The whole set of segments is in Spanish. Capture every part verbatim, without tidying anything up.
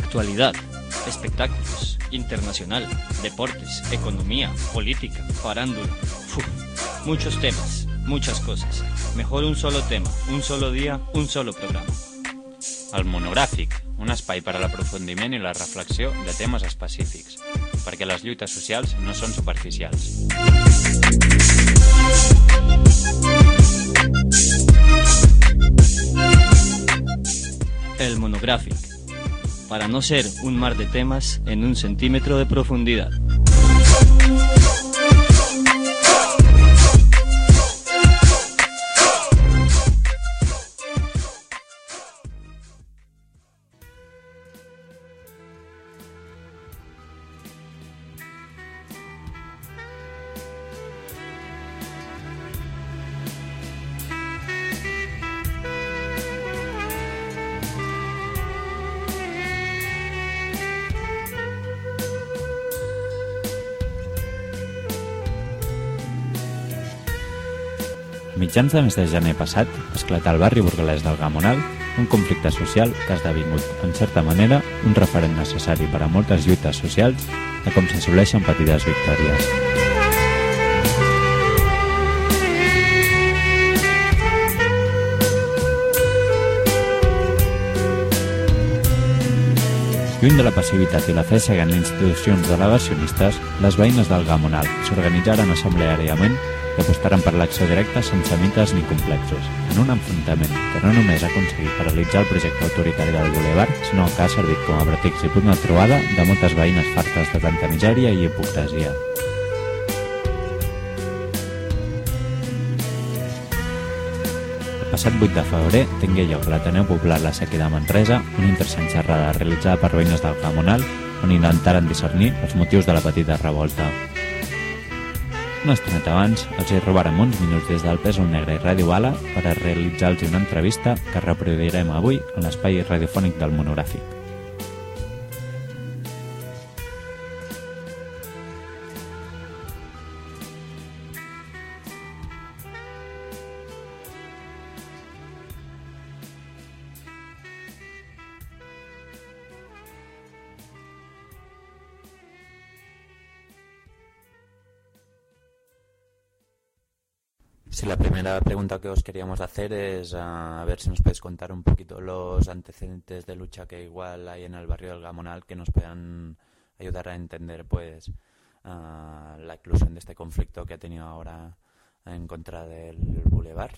Actualidad, espectáculos, internacional, deportes, economía, política, farándula. Uf, muchos temas, muchas cosas. Mejor un solo tema, un solo dia, un solo programa. El monogràfic, un espai per a l'aprofundiment i la reflexió de temes específics, perquè les lluites socials no són superficials. El monográfico, para no ser un mar de temas en un centímetro de profundidad. Mitjans de mes de gener passat esclatà al barri burgalès del Gamonal un conflicte social que ha esdevingut, en certa manera, un referent necessari per a moltes lluites socials de com s'assoleixen petites victòries. Lluny de la passivitat i la fe seguint institucions delegacionistes, les veïnes del Gamonal s'organitzaren assembleàriament i apostaren per l'acció directa sense mites ni complexos, en un enfrontament que no només ha aconseguit paralitzar el projecte autoritari del Boulevard, sinó que ha servit com a pretext i punt de trobada de moltes veïnes fartes de tanta misèria i hipocresia. El passat vuit de febrer tingué lloc a l'Ateneu Popular La Sèquia de Manresa una interessant xerrada realitzada per veïnes del Gamonal on intentaren discernir els motius de la petita revolta. Una estoneta abans els hi robarem uns minuts des del Pèsol Negre i Ràdio Bala per a realitzar-los una entrevista que reproduirem avui en l'espai radiofònic del monogràfic. Sí, la primera pregunta que os queríamos hacer es uh, a ver si nos podéis contar un poquito los antecedentes de lucha que igual hay en el barrio del Gamonal que nos puedan ayudar a entender pues uh, la eclosión de este conflicto que ha tenido ahora en contra del Boulevard.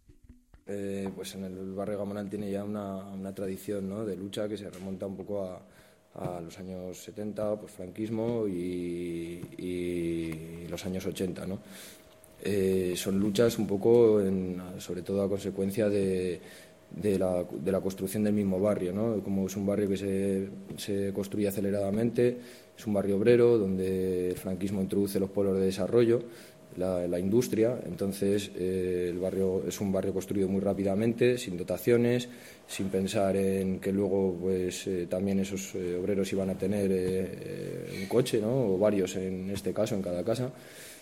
Eh, pues en el barrio Gamonal tiene ya una, una tradición, ¿no?, de lucha que se remonta un poco a, a los años setenta, pues franquismo y, y los años ochenta, ¿no? Eh, son luchas un poco, en, sobre todo a consecuencia de, de, la, de la construcción del mismo barrio, ¿no? Como es un barrio que se, se construye aceleradamente, es un barrio obrero donde el franquismo introduce los polos de desarrollo, la, la industria, entonces eh, el barrio es un barrio construido muy rápidamente, sin dotaciones, sin pensar en que luego pues eh, también esos eh, obreros iban a tener eh, un coche, ¿no?, o varios en este caso, en cada casa.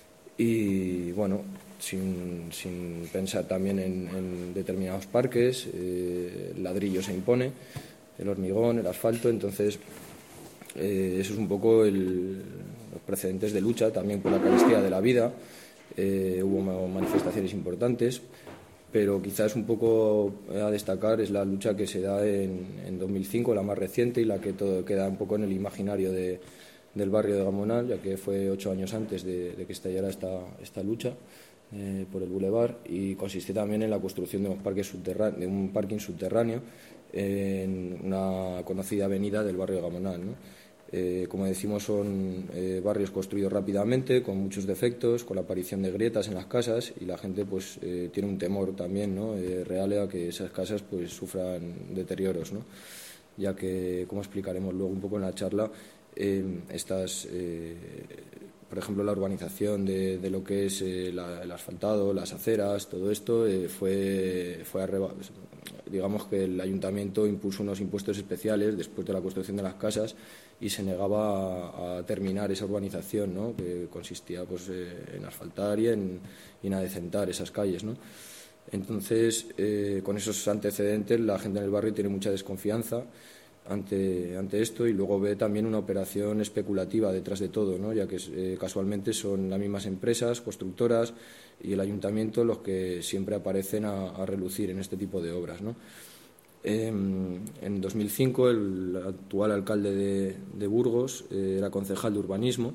Y bueno, sin, sin pensar también en, en determinados parques, eh, el ladrillo se impone, el hormigón, el asfalto, entonces eh, eso es un poco el, los precedentes de lucha, también por la carestía de la vida, eh, hubo manifestaciones importantes, pero quizás un poco a destacar es la lucha que se da en, en dos mil cinco, la más reciente y la que todo queda un poco en el imaginario de del barrio de Gamonal, ya que fue ocho años antes de, de que estallara esta, esta lucha eh, por el Boulevard, y consistía también en la construcción de, unos parques subterráneos, de un parking subterráneo en una conocida avenida del barrio de Gamonal, ¿no? Eh, como decimos, son eh, barrios construidos rápidamente, con muchos defectos, con la aparición de grietas en las casas, y la gente pues eh, tiene un temor también, ¿no?, eh, real a que esas casas pues sufran deterioros, ¿no?, ya que, como explicaremos luego un poco en la charla, Eh, estas, eh, por ejemplo, la urbanización de, de lo que es eh, la, el asfaltado, las aceras, todo esto eh, fue, fue arreba- digamos que el ayuntamiento impuso unos impuestos especiales después de la construcción de las casas y se negaba a, a terminar esa urbanización, ¿no?, que consistía pues eh, en asfaltar y en, y en adecentar esas calles, ¿no? Entonces, eh, con esos antecedentes, la gente en el barrio tiene mucha desconfianza ante, ante esto, y luego ve también una operación especulativa detrás de todo, ¿no? Ya que eh, casualmente son las mismas empresas, constructoras y el ayuntamiento los que siempre aparecen a, a relucir en este tipo de obras, ¿no? Eh, en dos mil cinco el actual alcalde de, de Burgos eh, era concejal de urbanismo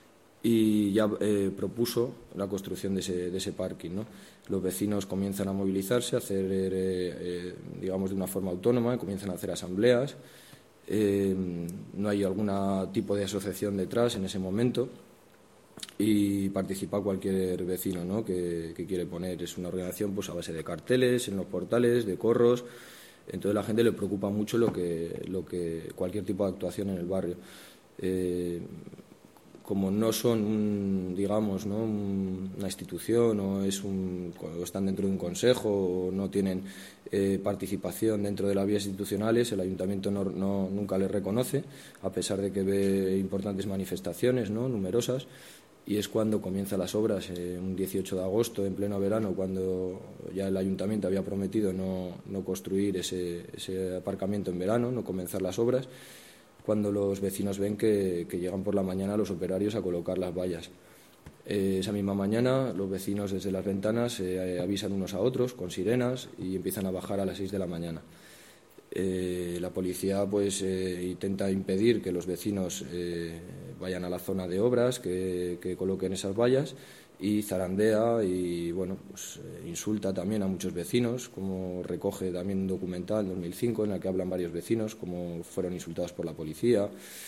y ya eh, propuso la construcción de ese, de ese parking, ¿no? Los vecinos comienzan a movilizarse, a hacer, eh, eh, digamos, de una forma autónoma, comienzan a hacer asambleas. Eh, no hay algún tipo de asociación detrás en ese momento y participa cualquier vecino, ¿no? que, que quiere poner. Es una organización pues a base de carteles en los portales, de corros. Entonces a la gente le preocupa mucho lo que, lo que cualquier tipo de actuación en el barrio. Eh, como no son, un, digamos, ¿no? un, una institución o, es un, o están dentro de un consejo o no tienen eh, participación dentro de las vías institucionales, el ayuntamiento no, no, nunca les reconoce, a pesar de que ve importantes manifestaciones, ¿no? numerosas, y es cuando comienzan las obras, eh, un dieciocho de agosto, en pleno verano, cuando ya el ayuntamiento había prometido no, no construir ese, ese aparcamiento en verano, no comenzar las obras, cuando los vecinos ven que, que llegan por la mañana los operarios a colocar las vallas. Eh, esa misma mañana los vecinos desde las ventanas eh, avisan unos a otros con sirenas y empiezan a bajar a las seis de la mañana. Eh, la policía pues eh, intenta impedir que los vecinos eh, vayan a la zona de obras, que, que coloquen esas vallas, y zarandea y bueno pues eh, insulta también a muchos vecinos, como recoge también un documental en dos mil cinco en el que hablan varios vecinos cómo fueron insultados por la policía.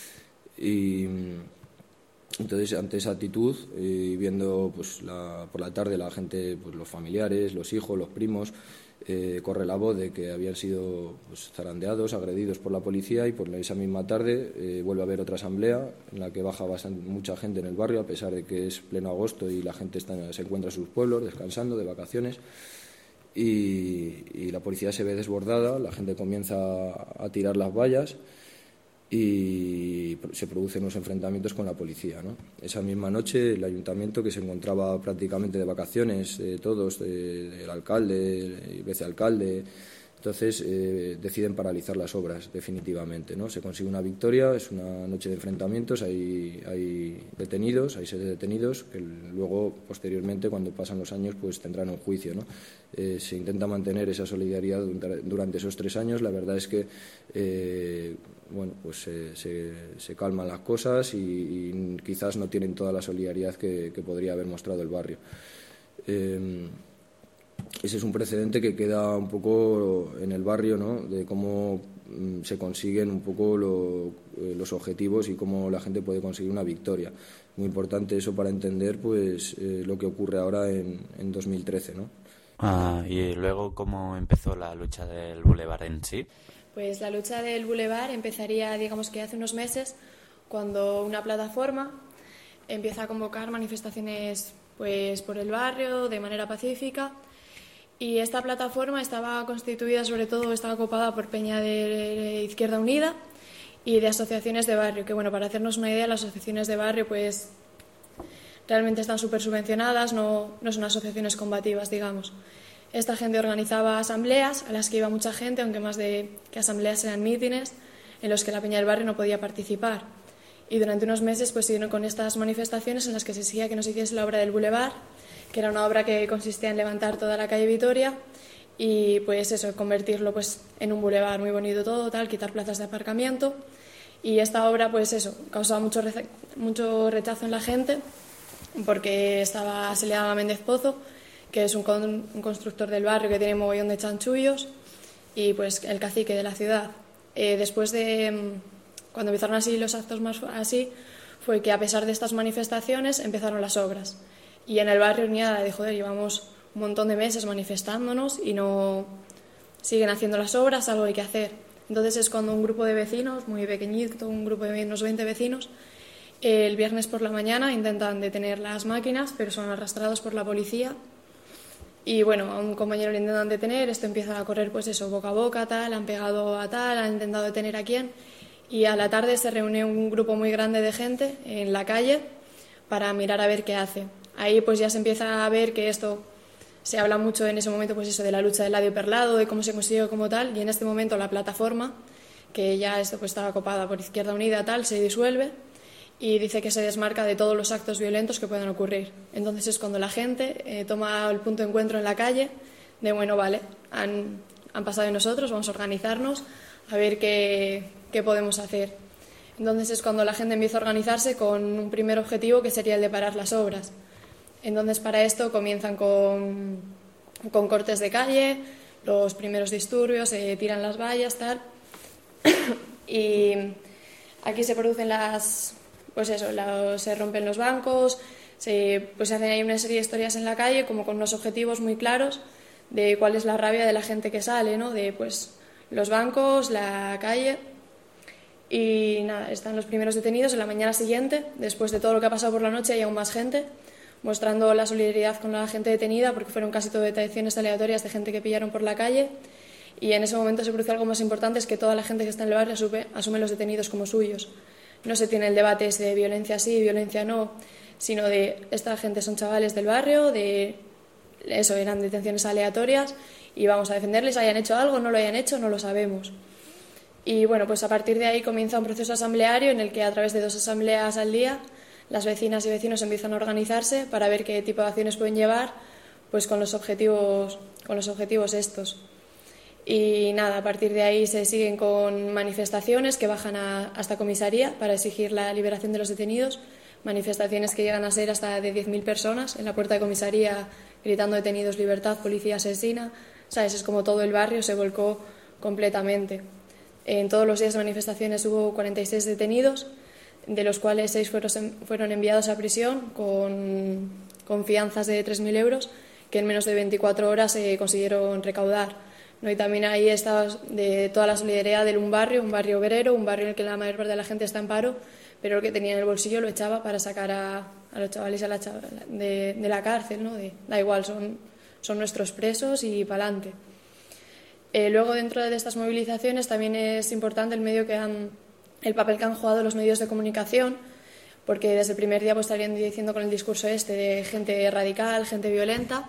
Y entonces ante esa actitud y viendo pues la, por la tarde la gente, pues los familiares, los hijos, los primos, eh, corre la voz de que habían sido pues, zarandeados, agredidos por la policía, y por esa misma tarde eh, vuelve a haber otra asamblea en la que baja bastante, mucha gente en el barrio, a pesar de que es pleno agosto y la gente está, se encuentra en sus pueblos descansando de vacaciones, y, y la policía se ve desbordada, la gente comienza a, a tirar las vallas y se producen los enfrentamientos con la policía, ¿no? Esa misma noche el ayuntamiento, que se encontraba prácticamente de vacaciones, eh, todos, eh, el alcalde, el vicealcalde, entonces eh, deciden paralizar las obras definitivamente, ¿no? Se consigue una victoria, es una noche de enfrentamientos, hay, hay detenidos, hay seis detenidos que luego, posteriormente, cuando pasan los años, pues tendrán un juicio, ¿no? Eh, se intenta mantener esa solidaridad durante esos tres años. La verdad es que eh, bueno, pues eh, se, se calman las cosas y, y quizás no tienen toda la solidaridad que, que podría haber mostrado el barrio. Eh, ese es un precedente que queda un poco en el barrio, ¿no? De cómo mm, se consiguen un poco lo, eh, los objetivos y cómo la gente puede conseguir una victoria. Muy importante eso para entender pues eh, lo que ocurre ahora en, en dos mil trece, ¿no? Ah, y luego, ¿cómo empezó la lucha del Boulevard en sí? Pues la lucha del Boulevard empezaría, digamos que hace unos meses, cuando una plataforma empieza a convocar manifestaciones pues por el barrio de manera pacífica, y esta plataforma estaba constituida, sobre todo estaba ocupada por Peña de Izquierda Unida y de asociaciones de barrio, que bueno, para hacernos una idea, las asociaciones de barrio pues realmente están súper subvencionadas, no, no son asociaciones combativas, digamos. Esta gente organizaba asambleas a las que iba mucha gente, aunque más de que asambleas eran mítines en los que la Peña del Barrio no podía participar. Y durante unos meses pues siguieron con estas manifestaciones en las que se exigía que no se hiciese la obra del Boulevard, que era una obra que consistía en levantar toda la calle Vitoria y pues eso, convertirlo pues en un boulevard muy bonito todo, tal, quitar plazas de aparcamiento. Y esta obra pues eso, causaba mucho, reza- mucho rechazo en la gente, porque estaba, se le daba a Méndez Pozo, que es un, con, un constructor del barrio que tiene mogollón de chanchullos, y pues el cacique de la ciudad. Eh, después de, cuando empezaron así los actos más así, fue que a pesar de estas manifestaciones empezaron las obras. Y en el barrio ni nada de joder, llevamos un montón de meses manifestándonos y no siguen haciendo las obras, algo hay que hacer. Entonces es cuando un grupo de vecinos, muy pequeñito, un grupo de unos veinte vecinos, el viernes por la mañana intentan detener las máquinas, pero son arrastrados por la policía. Y bueno, a un compañero le intentan detener, esto empieza a correr pues eso, boca a boca, tal, han pegado a tal, han intentado detener a quién. Y a la tarde se reúne un grupo muy grande de gente en la calle para mirar a ver qué hace. Ahí pues ya se empieza a ver que esto, se habla mucho en ese momento pues eso de la lucha del ladio perlado, de cómo se consiguió como tal, y en este momento la plataforma, que ya esto pues estaba copada por Izquierda Unida, tal, se disuelve y dice que se desmarca de todos los actos violentos que puedan ocurrir. Entonces es cuando la gente eh, toma el punto de encuentro en la calle de, bueno, vale, han, han pasado de nosotros, vamos a organizarnos, a ver qué, qué podemos hacer. Entonces es cuando la gente empieza a organizarse con un primer objetivo que sería el de parar las obras. Entonces para esto comienzan con, con cortes de calle, los primeros disturbios, se tiran las vallas, tal. Y aquí se producen las, pues eso, los, se rompen los bancos, se, pues se hacen ahí una serie de historias en la calle como con unos objetivos muy claros de cuál es la rabia de la gente que sale, ¿no? De pues los bancos, la calle. Y nada, están los primeros detenidos en la mañana siguiente, después de todo lo que ha pasado por la noche hay aún más gente, mostrando la solidaridad con la gente detenida, porque fueron casi todo detenciones aleatorias de gente que pillaron por la calle. Y en ese momento se produce algo más importante, es que toda la gente que está en el barrio asume, asume los detenidos como suyos. No se tiene el debate ese de violencia sí, violencia no, sino de esta gente son chavales del barrio, de eso, eran detenciones aleatorias y vamos a defenderles, hayan hecho algo, no lo hayan hecho, no lo sabemos. Y bueno, pues a partir de ahí comienza un proceso asambleario en el que a través de dos asambleas al día las vecinas y vecinos empiezan a organizarse para ver qué tipo de acciones pueden llevar pues con los objetivos, con los objetivos estos. Y nada, a partir de ahí se siguen con manifestaciones que bajan a, hasta comisaría para exigir la liberación de los detenidos, manifestaciones que llegan a ser hasta de diez mil personas en la puerta de comisaría gritando detenidos, libertad, policía asesina. ¿Sabes? Es como todo el barrio se volcó completamente. En todos los días de manifestaciones hubo cuarenta y seis detenidos, de los cuales seis fueron, fueron enviados a prisión con, con fianzas de tres mil euros que en menos de veinticuatro horas se consiguieron recaudar, ¿no? Y también ahí está de toda la solidaridad de un barrio, un barrio obrero, un barrio en el que la mayor parte de la gente está en paro, pero el que tenía en el bolsillo lo echaba para sacar a, a los chavales a la, de, de la cárcel, ¿no? De, da igual, son, son nuestros presos y para adelante. Eh, luego, dentro de estas movilizaciones, también es importante el, medio que han, el papel que han jugado los medios de comunicación, porque desde el primer día pues, estarían diciendo con el discurso este de gente radical, gente violenta,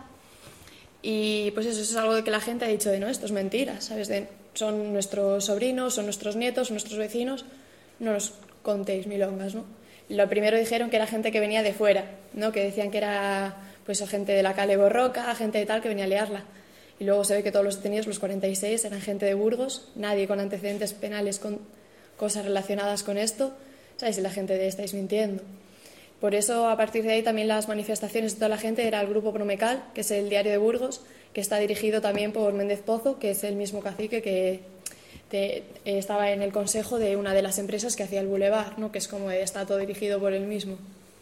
y pues eso, eso es algo de que la gente ha dicho de no, esto es mentira, ¿sabes? De, son nuestros sobrinos, son nuestros nietos, son nuestros vecinos, no nos contéis milongas, ¿no? Lo primero dijeron que era gente que venía de fuera, ¿no? Que decían que era pues gente de la Cale Borroca, gente de tal que venía a liarla. Y luego se ve que todos los detenidos, los cuarenta y seis, eran gente de Burgos, nadie con antecedentes penales, con cosas relacionadas con esto, ¿sabes? Y la gente de estáis mintiendo. Por eso, a partir de ahí, también las manifestaciones de toda la gente era el Grupo Promecal, que es el diario de Burgos, que está dirigido también por Méndez Pozo, que es el mismo cacique que te, estaba en el consejo de una de las empresas que hacía el Boulevard, ¿no? Que es como está todo dirigido por él mismo.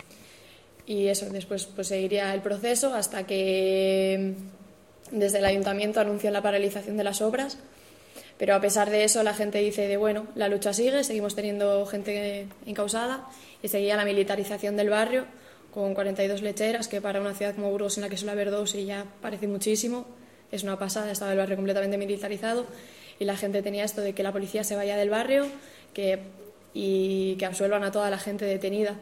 Y eso, después pues seguiría el proceso hasta que desde el ayuntamiento anuncian la paralización de las obras, pero a pesar de eso la gente dice de bueno, la lucha sigue, seguimos teniendo gente encausada y seguía la militarización del barrio con cuarenta y dos lecheras, que para una ciudad como Burgos en la que suele haber dos y ya parece muchísimo, es una pasada, estaba el barrio completamente militarizado y la gente tenía esto de que la policía se vaya del barrio que, y que absuelvan a toda la gente detenida.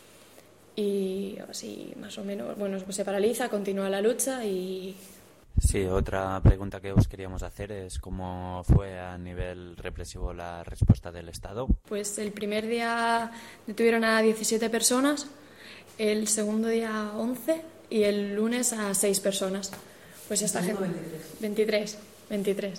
Y así más o menos, bueno, pues se paraliza, continúa la lucha y... Sí, otra pregunta que os queríamos hacer es cómo fue a nivel represivo la respuesta del Estado. Pues el primer día detuvieron a diecisiete personas, el segundo día once y el lunes a seis personas. Pues esta gente... veintitrés. veintitrés.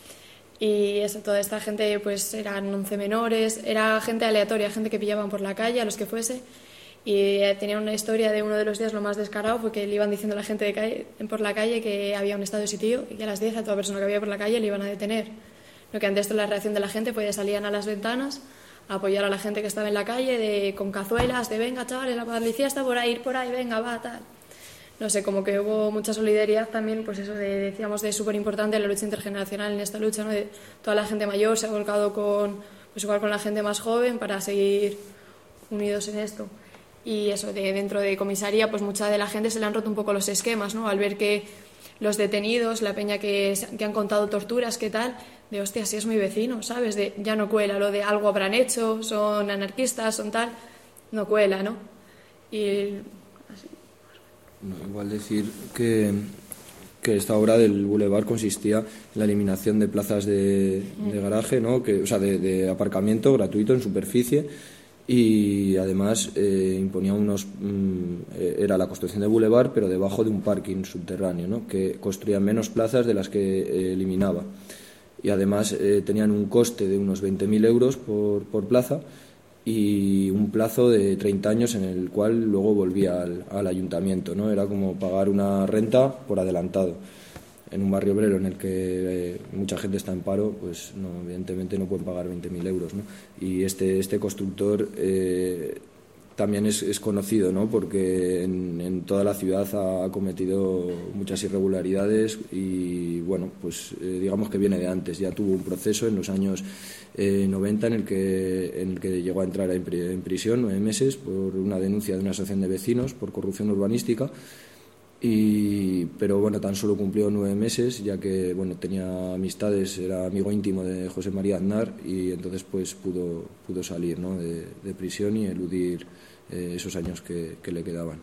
Y eso, toda esta gente pues eran once menores, era gente aleatoria, gente que pillaban por la calle, a los que fuese. Y tenía una historia de uno de los días lo más descarado fue que le iban diciendo a la gente de calle, por la calle que había un estado de sitio y que a las diez a toda persona que había por la calle le iban a detener. Lo que ante esto la reacción de la gente fue de salían a las ventanas a apoyar a la gente que estaba en la calle de, con cazuelas, de venga chavales, la policía está por ahí, ir por ahí, venga, va, tal. No sé, como que hubo mucha solidaridad también, pues eso de, decíamos, de súper importante la lucha intergeneracional en esta lucha, ¿no? De toda la gente mayor se ha volcado con, pues igual con la gente más joven para seguir unidos en esto. Y eso, de dentro de comisaría, pues mucha de la gente se le han roto un poco los esquemas, ¿no? Al ver que los detenidos, la peña que, que han contado torturas, ¿qué tal? De, hostia, si es mi vecino, ¿sabes? De, ya no cuela, lo de algo habrán hecho, son anarquistas, son tal, no cuela, ¿no? Y así. No, igual decir que, que esta obra del Boulevard consistía en la eliminación de plazas de, de garaje, ¿no? que, o sea, de, de aparcamiento gratuito en superficie, y además eh, imponía unos mm, era la construcción de Boulevard pero debajo de un parking subterráneo, ¿no? que construía menos plazas de las que eh, eliminaba, y además eh, tenían un coste de unos veinte mil euros por, por plaza y un plazo de treinta años en el cual luego volvía al, al ayuntamiento, ¿no? Era como pagar una renta por adelantado. En un barrio obrero en el que eh, mucha gente está en paro, pues no, evidentemente no pueden pagar veinte mil euros, ¿no? Y este, este constructor eh, también es, es conocido, ¿no? Porque en, en toda la ciudad ha cometido muchas irregularidades y, bueno, pues eh, digamos que viene de antes. Ya tuvo un proceso en los años eh, noventa en el, que, en el que llegó a entrar en prisión nueve meses por una denuncia de una asociación de vecinos por corrupción urbanística. Y, pero bueno, tan solo cumplió nueve meses, ya que bueno, tenía amistades, era amigo íntimo de José María Aznar, y entonces pues pudo, pudo salir, ¿no? de, de prisión y eludir eh, esos años que, que le quedaban.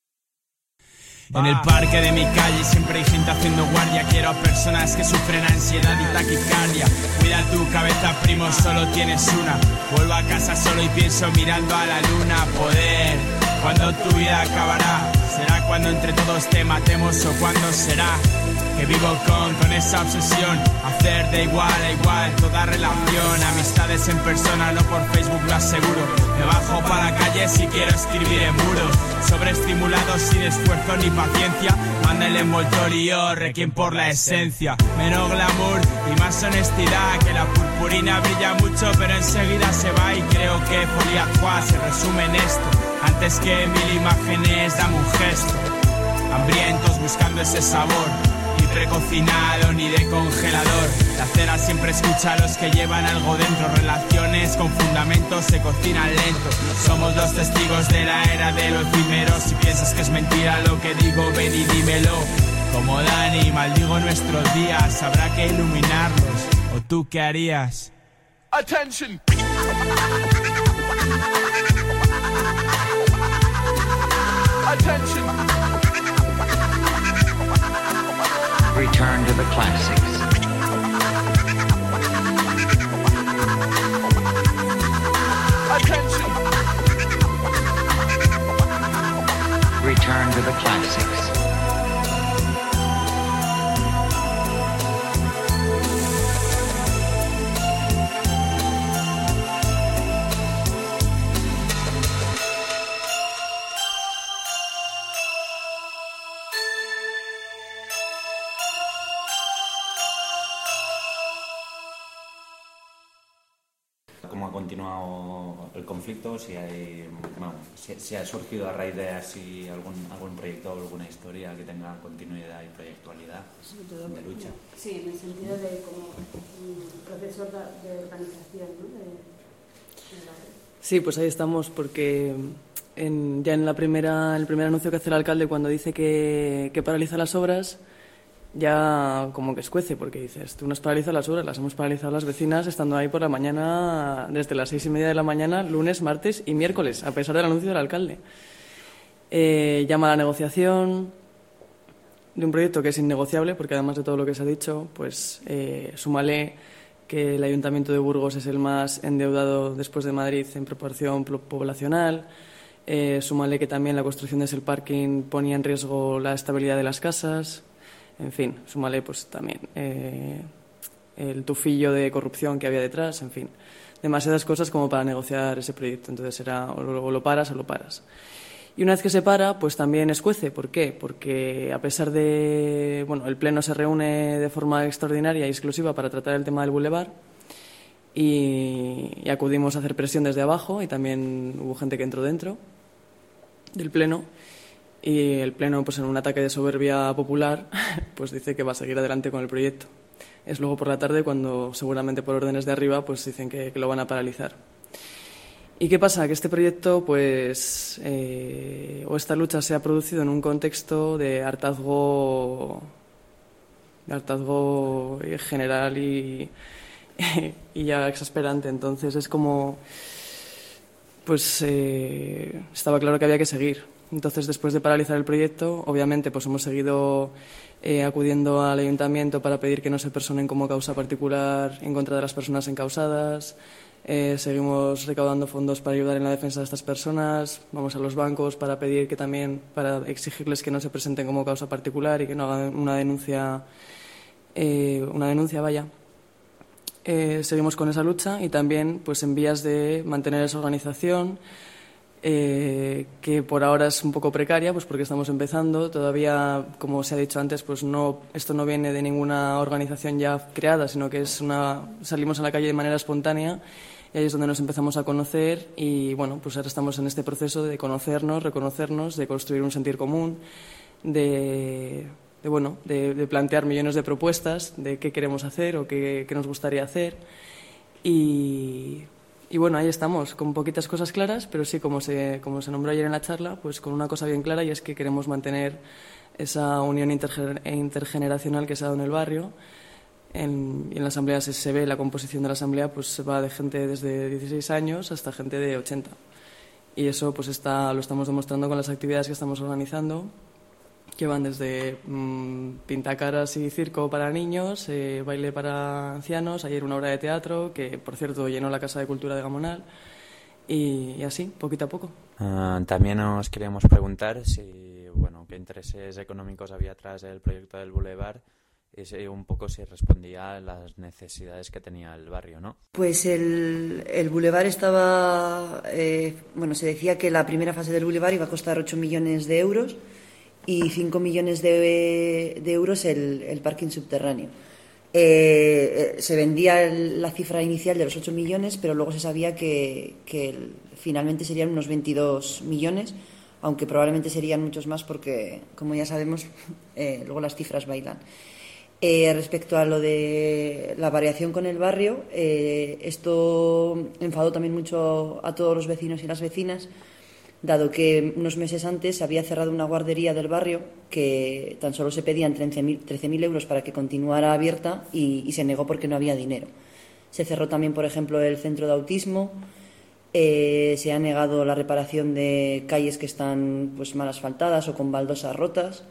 En el parque de mi calle siempre hay gente haciendo guardia. Quiero a personas que sufren ansiedad y taquicardia. Cuida tu cabeza, primo, solo tienes una. Vuelvo a casa solo y pienso mirando a la luna. Poder, cuando tu vida acabará. ¿Será cuando entre todos te matemos o cuándo será? Que vivo con, con esa obsesión. Hacer de igual a igual toda relación. Amistades en persona, no por Facebook, lo aseguro. Me bajo para la calle si quiero escribir en muros. Sobreestimulado sin esfuerzo ni paciencia. Manda el envoltorio, requiem por la esencia. Menos glamour y más honestidad. Que la purpurina brilla mucho pero enseguida se va. Y creo que Folie à Trois se resume en esto. Antes que mil imágenes dame un gesto. Hambrientos buscando ese sabor. Ni precocinado ni de congelador. La cera siempre escucha a los que llevan algo dentro. Relaciones con fundamentos se cocinan lento. Somos los testigos de la era de lo efímero. Si piensas que es mentira lo que digo, ven y dímelo. Como Dani, maldigo nuestros días. Habrá que iluminarlos. ¿O tú qué harías? Attention. Attention. Return to the classics. Attention. Return to the classics. ¿Cómo ha continuado el conflicto? Si hay, bueno, si, si ha surgido a raíz de así algún algún proyecto o alguna historia que tenga continuidad y proyectualidad de lucha. Sí, en el sentido de como un proceso de organización, ¿no? De, de la... Sí, pues ahí estamos, porque en, ya en la primera, el primer anuncio que hace el alcalde cuando dice que, que paraliza las obras, ya como que escuece, porque dices, tú nos paralizas las obras, las hemos paralizado las vecinas estando ahí por la mañana, desde las seis y media de la mañana, lunes, martes y miércoles, a pesar del anuncio del alcalde. Eh, llama a la negociación de un proyecto que es innegociable, porque además de todo lo que se ha dicho, pues eh, súmale que el Ayuntamiento de Burgos es el más endeudado después de Madrid en proporción poblacional, eh, súmale que también la construcción de ese parking ponía en riesgo la estabilidad de las casas. En fin, súmale pues también eh, el tufillo de corrupción que había detrás, en fin, demasiadas cosas como para negociar ese proyecto. Entonces era o lo, o lo paras o lo paras. Y una vez que se para, pues también escuece. ¿Por qué? Porque a pesar de... Bueno, el Pleno se reúne de forma extraordinaria y exclusiva para tratar el tema del Boulevard y, y acudimos a hacer presión desde abajo y también hubo gente que entró dentro del Pleno. Y el Pleno, pues en un ataque de soberbia popular, pues dice que va a seguir adelante con el proyecto. Es luego por la tarde cuando, seguramente por órdenes de arriba, pues dicen que, que lo van a paralizar. ¿Y qué pasa? Que este proyecto, pues, eh, o esta lucha se ha producido en un contexto de hartazgo, de hartazgo general y, y ya exasperante. Entonces es como, pues, eh, estaba claro que había que seguir. Entonces, después de paralizar el proyecto, obviamente pues hemos seguido eh, acudiendo al ayuntamiento para pedir que no se personen como causa particular en contra de las personas encausadas. Eh, seguimos recaudando fondos para ayudar en la defensa de estas personas. Vamos a los bancos para pedir que también, para exigirles que no se presenten como causa particular y que no hagan una denuncia, eh, una denuncia, vaya. Eh, seguimos con esa lucha y también pues en vías de mantener esa organización eh, que por ahora es un poco precaria, pues porque estamos empezando. Todavía, como se ha dicho antes, pues no, esto no viene de ninguna organización ya creada, sino que es una, salimos a la calle de manera espontánea y ahí es donde nos empezamos a conocer y bueno, pues ahora estamos en este proceso de conocernos, reconocernos, de construir un sentir común, de... de, bueno, de, de plantear millones de propuestas de qué queremos hacer o qué, qué nos gustaría hacer y, y bueno, ahí estamos, con poquitas cosas claras, pero sí, como se, como se nombró ayer en la charla, pues con una cosa bien clara y es que queremos mantener esa unión intergener- intergeneracional que se ha dado en el barrio. En, y en la asamblea se, se ve la composición de la asamblea, pues se va de gente desde dieciséis años hasta gente de ochenta y eso pues está, lo estamos demostrando con las actividades que estamos organizando, que van desde mmm, pintacaras y circo para niños, eh, baile para ancianos, ayer una obra de teatro, que por cierto llenó la Casa de Cultura de Gamonal, y, y así, poquito a poco. Uh, también os queríamos preguntar si, bueno, qué intereses económicos había atrás del proyecto del Boulevard y si un poco si respondía a las necesidades que tenía el barrio, ¿no? Pues el, el Boulevard estaba, eh, bueno, se decía que la primera fase del Boulevard iba a costar ocho millones de euros y cinco millones de, de euros el, el parking subterráneo. Eh, se vendía el, la cifra inicial de los ocho millones, pero luego se sabía que, que el, finalmente serían unos veintidós millones, aunque probablemente serían muchos más porque, como ya sabemos, eh, luego las cifras bailan. Eh, respecto a lo de la variación con el barrio, eh, esto enfadó también mucho a todos los vecinos y las vecinas, dado que unos meses antes se había cerrado una guardería del barrio que tan solo se pedían trece mil euros para que continuara abierta y, y se negó porque no había dinero. Se cerró también, por ejemplo, el centro de autismo, eh, se ha negado la reparación de calles que están pues mal asfaltadas o con baldosas rotas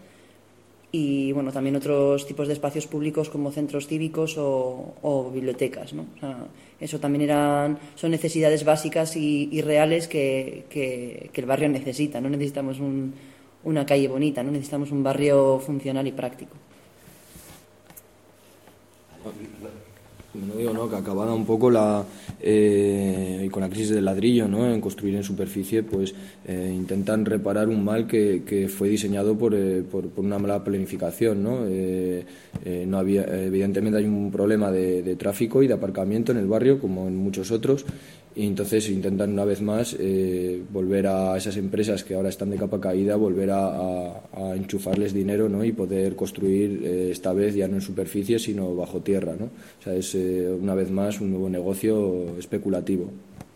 y bueno, también otros tipos de espacios públicos como centros cívicos o, o bibliotecas, ¿no? O sea, eso también eran, son necesidades básicas y, y reales que, que, que el barrio necesita. No necesitamos un, una calle bonita, no necesitamos un barrio funcional y práctico. No digo, ¿no?, que acabada un poco la eh, con la crisis del ladrillo, ¿no?, en construir en superficie, pues eh, intentan reparar un mal que, que fue diseñado por, eh, por, por una mala planificación, ¿no? Eh, eh, no había, evidentemente hay un problema de, de tráfico y de aparcamiento en el barrio, como en muchos otros, y entonces intentan una vez más eh, volver a esas empresas que ahora están de capa caída, volver a, a, a enchufarles dinero, ¿no?, y poder construir eh, esta vez ya no en superficie sino bajo tierra, ¿no? O sea, es eh, una vez más un nuevo negocio especulativo.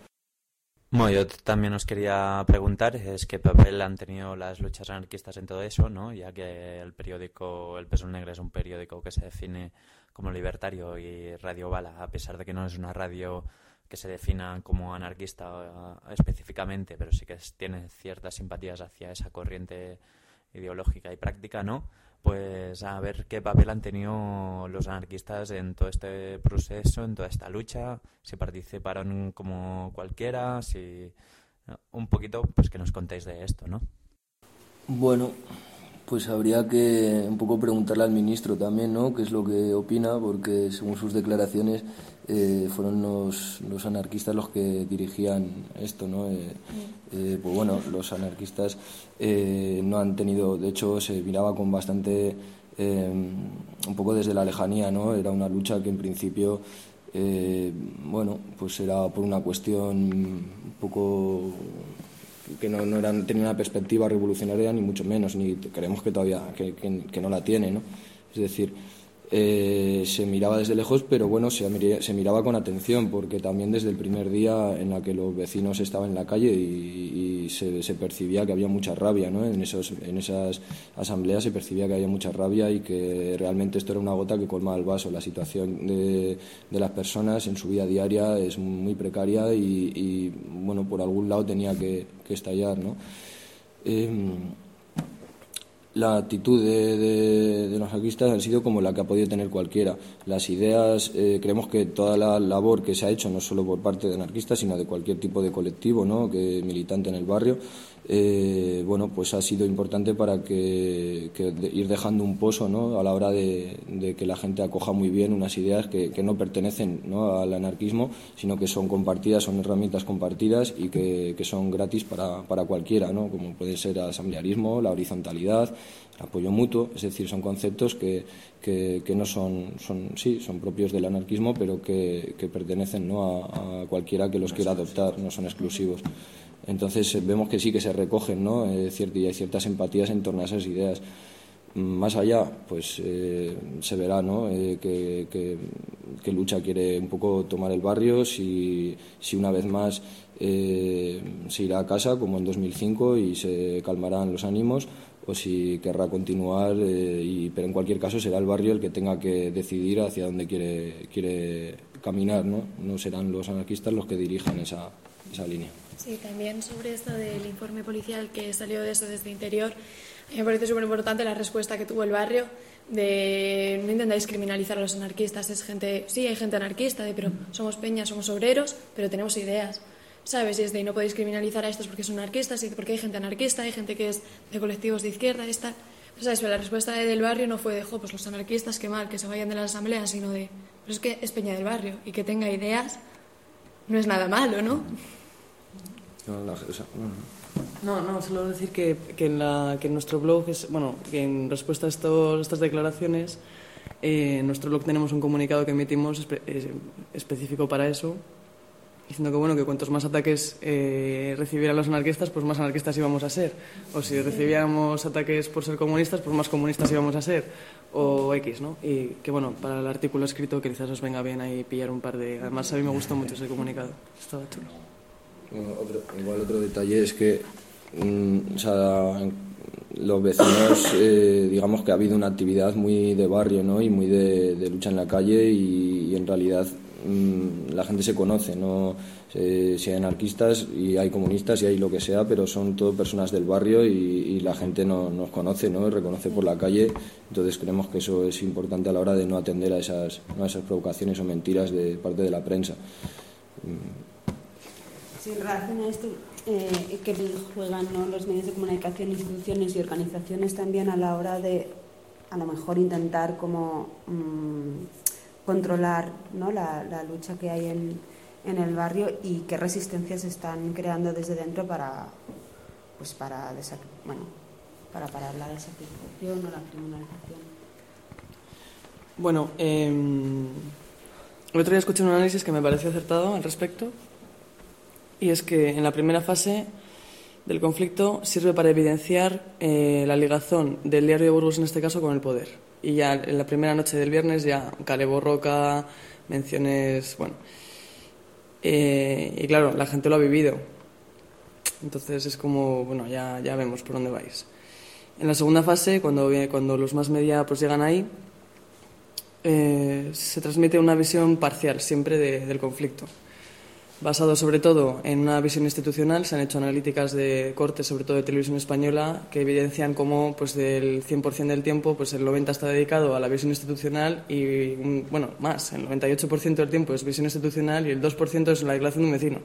Bueno, yo también os quería preguntar es qué papel han tenido las luchas anarquistas en todo eso, ¿no? Ya que el periódico El Peso Negro es un periódico que se define como libertario y Radio Bala, a pesar de que no es una radio que se defina como anarquista uh, específicamente, pero sí que es, tiene ciertas simpatías hacia esa corriente ideológica y práctica, ¿no? Pues a ver qué papel han tenido los anarquistas en todo este proceso, en toda esta lucha, si participaron como cualquiera, si un poquito, pues que nos contéis de esto, ¿no? Bueno, pues habría que un poco preguntarle al ministro también, ¿no?, qué es lo que opina, porque según sus declaraciones eh, fueron los, los anarquistas los que dirigían esto, ¿no? Eh, eh, pues bueno, los anarquistas eh, no han tenido, de hecho se miraba con bastante, eh, un poco desde la lejanía, ¿no? Era una lucha que en principio, eh, bueno, pues era por una cuestión un poco que no, no eran, tenía una perspectiva revolucionaria ni mucho menos, ni creemos que todavía que, que, que no la tiene, ¿no? Es decir, eh, se miraba desde lejos, pero bueno, se, se miraba con atención, porque también desde el primer día en la que los vecinos estaban en la calle y, y se, se percibía que había mucha rabia, ¿no? En esos, en esas asambleas se percibía que había mucha rabia y que realmente esto era una gota que colmaba el vaso. La situación de, de las personas en su vida diaria es muy precaria y, y bueno, por algún lado tenía que, que estallar, ¿no? Eh, la actitud de, de, de los anarquistas ha sido como la que ha podido tener cualquiera. Las ideas, eh, creemos que toda la labor que se ha hecho, no solo por parte de anarquistas, sino de cualquier tipo de colectivo, ¿no?, que militante en el barrio, eh, bueno, pues ha sido importante para que, que de, ir dejando un pozo, ¿no?, a la hora de, de que la gente acoja muy bien unas ideas que, que no pertenecen, ¿no?, al anarquismo, sino que son compartidas, son herramientas compartidas y que, que son gratis para, para cualquiera, ¿no?, como puede ser el asamblearismo, la horizontalidad, el apoyo mutuo, es decir, son conceptos que, que, que no son, son, sí, son propios del anarquismo, pero que, que pertenecen, ¿no?, a, a cualquiera que los quiera adoptar, no son exclusivos. Entonces vemos que sí que se recogen, ¿no?, eh, cierto, y hay ciertas empatías en torno a esas ideas. Más allá, pues eh, se verá, ¿no?, eh, que, que, que Lucha quiere un poco tomar el barrio, si, si una vez más eh, se irá a casa como en dos mil cinco y se calmarán los ánimos, o si querrá continuar, eh, y, pero en cualquier caso será el barrio el que tenga que decidir hacia dónde quiere, quiere caminar, ¿no? No serán los anarquistas los que dirijan esa, esa línea. Sí, también sobre esto del informe policial que salió de eso desde Interior, a mí me parece súper importante la respuesta que tuvo el barrio de no intentáis criminalizar a los anarquistas, es gente, sí, hay gente anarquista, de, pero somos peñas, somos obreros, pero tenemos ideas, ¿sabes? Y es de no podéis criminalizar a estos porque son anarquistas, y porque hay gente anarquista, hay gente que es de colectivos de izquierda, esta, ¿sabes? Pero la respuesta del barrio no fue de, jo, pues los anarquistas, qué mal, que se vayan de las asambleas, sino de, pero es que es peña del barrio y que tenga ideas no es nada malo, ¿no? No, la, o sea, no, no, solo decir que, que, en la, que en nuestro blog, es, bueno, que en respuesta a estos, estas declaraciones, eh, en nuestro blog tenemos un comunicado que emitimos espe, eh, específico para eso, diciendo que, bueno, que cuantos más ataques eh, recibieran los anarquistas, pues más anarquistas íbamos a ser. O si recibíamos ataques por ser comunistas, pues más comunistas íbamos a ser. O X, ¿no? Y que, bueno, para el artículo escrito que quizás os venga bien ahí pillar un par de... Además, a mí me gustó mucho ese comunicado. Estaba chulo. Bueno, otro, igual otro detalle es que mmm, o sea, los vecinos, eh, digamos que ha habido una actividad muy de barrio, ¿no?, y muy de, de lucha en la calle, y, y en realidad mmm, la gente se conoce, ¿no? Eh, si hay anarquistas y hay comunistas y hay lo que sea, pero son todo personas del barrio, y, y la gente no, nos conoce, ¿no?, y reconoce por la calle. Entonces creemos que eso es importante a la hora de no atender a esas, ¿no?, a esas provocaciones o mentiras de parte de la prensa. Sí, en relación a esto, eh, que juegan, ¿no?, los medios de comunicación, instituciones y organizaciones también a la hora de, a lo mejor, intentar como mmm, controlar, ¿no?, la, la lucha que hay en, en el barrio, y qué resistencias se están creando desde dentro para, pues para, bueno, para parar la desactivación o la criminalización. Bueno, eh, el otro día escuché un análisis que me pareció acertado al respecto. Y es que en la primera fase del conflicto sirve para evidenciar eh, la ligazón del diario de Burgos, en este caso, con el poder. Y ya en la primera noche del viernes ya Kale Borroka, menciones, bueno. Eh, y claro, la gente lo ha vivido. Entonces es como, bueno, ya, ya vemos por dónde vais. En la segunda fase, cuando, cuando los más media pues llegan ahí, eh, se transmite una visión parcial siempre de, del conflicto. Basado sobre todo en una visión institucional, se han hecho analíticas de corte, sobre todo de televisión española, que evidencian cómo pues, del cien por ciento del tiempo pues, el noventa por ciento está dedicado a la visión institucional y, un, bueno, más, el noventa y ocho por ciento del tiempo es visión institucional y el dos por ciento es la declaración de un vecino.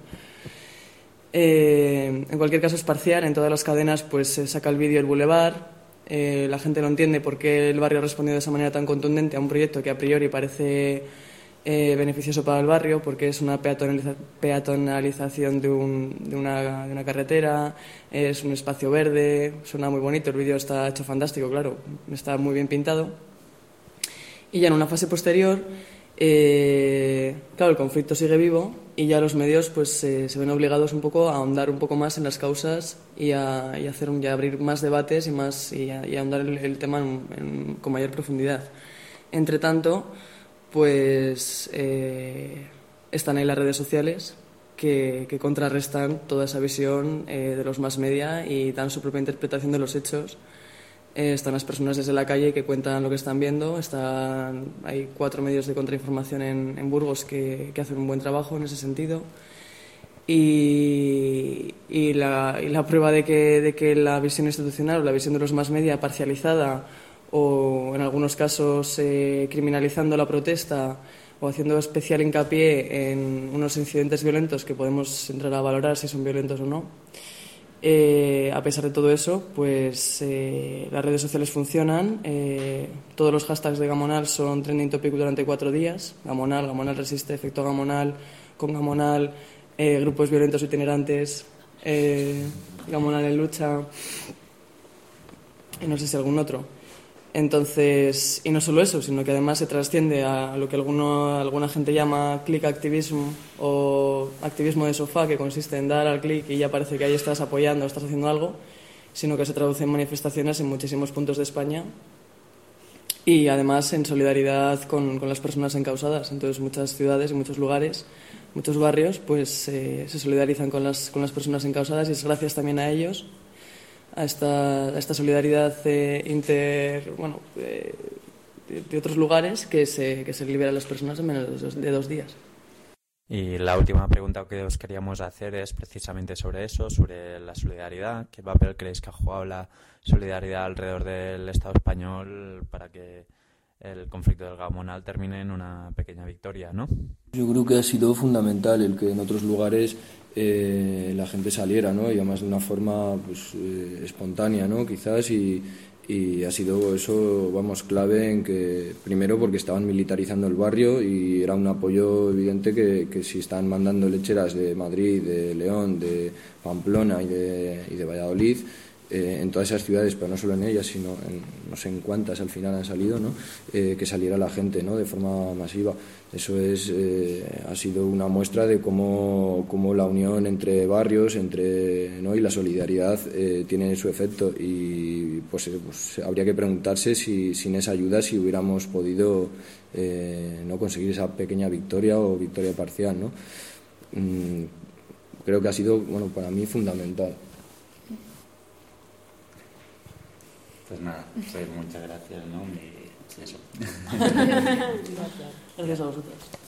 Eh, en cualquier caso es parcial, en todas las cadenas pues, se saca el vídeo del Boulevard, eh, la gente no entiende por qué el barrio ha respondido de esa manera tan contundente a un proyecto que a priori parece... Eh, beneficioso para el barrio, porque es una peatonaliza- peatonalización de, un, de, una, de una carretera, es un espacio verde, suena muy bonito, el vídeo está hecho fantástico, claro, está muy bien pintado. Y ya en una fase posterior, eh, claro, el conflicto sigue vivo y ya los medios pues eh, se ven obligados un poco a ahondar un poco más en las causas y a, y a hacer un, y a abrir más debates y más y a, y a ahondar el, el tema en, en, con mayor profundidad. Entre tanto, pues eh, están ahí las redes sociales que, que contrarrestan toda esa visión eh, de los más media y dan su propia interpretación de los hechos. Eh, están las personas desde la calle que cuentan lo que están viendo. Están, hay cuatro medios de contrainformación en, en Burgos que, que hacen un buen trabajo en ese sentido. Y, y, la, y la prueba de que, de que la visión institucional, la visión de los más media parcializada o en algunos casos eh, criminalizando la protesta o haciendo especial hincapié en unos incidentes violentos que podemos entrar a valorar si son violentos o no. Eh, a pesar de todo eso, pues eh, las redes sociales funcionan, eh, todos los hashtags de Gamonal son trending topic durante cuatro días, Gamonal, Gamonal resiste, efecto Gamonal, con Gamonal, eh, grupos violentos itinerantes, eh, Gamonal en lucha y no sé si algún otro. Entonces, y no solo eso, sino que además se trasciende a lo que alguno, alguna gente llama click activismo o activismo de sofá, que consiste en dar al clic y ya parece que ahí estás apoyando, estás haciendo algo, sino que se traduce en manifestaciones en muchísimos puntos de España y además en solidaridad con, con las personas encausadas. Entonces, muchas ciudades y muchos lugares, muchos barrios, pues eh, se solidarizan con las, con las personas encausadas y es gracias también a ellos, a esta, a esta solidaridad eh, inter, bueno, eh, de, de otros lugares que se, que se libera a las personas en menos de dos, de dos días. Y la última pregunta que os queríamos hacer es precisamente sobre eso, sobre la solidaridad. ¿Qué papel creéis que ha jugado la solidaridad alrededor del Estado español para que el conflicto del Gamonal termine en una pequeña victoria, ¿no? Yo creo que ha sido fundamental el que en otros lugares eh, la gente saliera, ¿no? Y además de una forma pues, eh, espontánea, ¿no? Quizás, y, y ha sido eso, vamos, clave en que, primero porque estaban militarizando el barrio y era un apoyo evidente que, que si están mandando lecheras de Madrid, de León, de Pamplona y de, y de Valladolid, Eh, en todas esas ciudades, pero no solo en ellas, sino en no sé en cuántas al final han salido, ¿no? Eh, que saliera la gente, ¿no? De forma masiva. Eso es eh, ha sido una muestra de cómo, cómo la unión entre barrios, entre, ¿no? y la solidaridad eh, tiene su efecto y pues, eh, pues habría que preguntarse si sin esa ayuda si hubiéramos podido eh, no conseguir esa pequeña victoria o victoria parcial, ¿no? Mm, creo que ha sido, bueno, para mí fundamental. Pues nada, pues muchas gracias, ¿no? Y eso. Gracias a vosotros.